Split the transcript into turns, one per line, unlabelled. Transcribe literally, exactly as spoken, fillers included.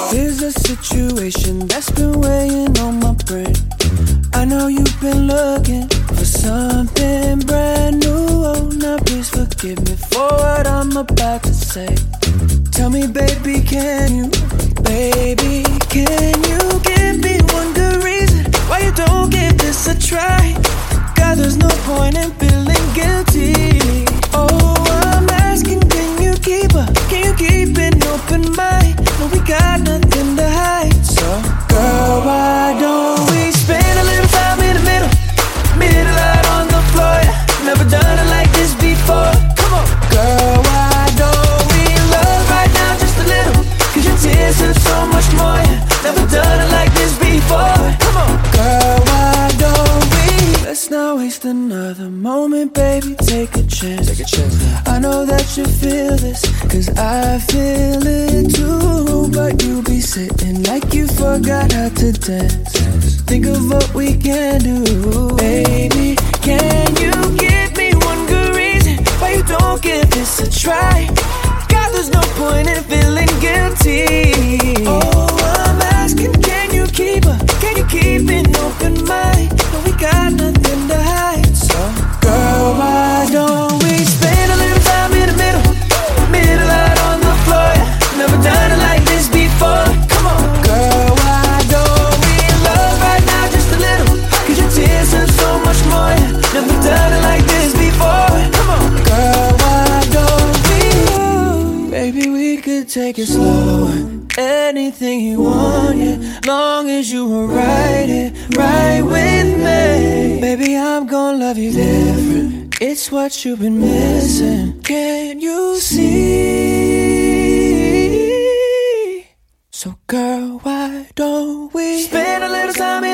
Here's a situation that's been weighing on my brain. I know you've been looking for something brand new. Oh, now please forgive me for what I'm about to say. Tell me, baby, can you, baby, can you give me one good reason why you don't give this a try? God, there's no point in feeling guilty. Oh, I'm asking, can you keep her? Can you keep an open mind? No, we got nothing to hide. So, girl, why don't we spend a little time in the middle? Middle out on the floor, yeah. Never done it like this before. Come on, girl, why don't we love right now just a little? Cause your tears hurt so much more, yeah. Never done it like this before. Come on, girl, why don't we? Let's not waste another moment, baby, take a chance. Take a chance now. I know that you feel this, cause I feel it too. But you be sitting like you forgot how to dance. Think of what we can do. Baby, can you give me one good reason why you don't give this a try? God, there's no point in feeling guilty. Oh, I'm asking, can you keep her? Can you keep an open mind? No, we got nothing to hide. So, girl, why don't we spend a little time in the middle? Middle out on the floor, yeah. Never done it like this before. Come on, girl, why don't we love right now just a little? Cause your tears hurt so much more, yeah. Never done it like this before. Come on, girl, why don't we? Baby, we could take it slow. Anything you want, yeah. Long as you were right here, right with me. Baby, I'm gonna love you different. It's what you've been missing. Can you see? So girl, why don't we spend a little time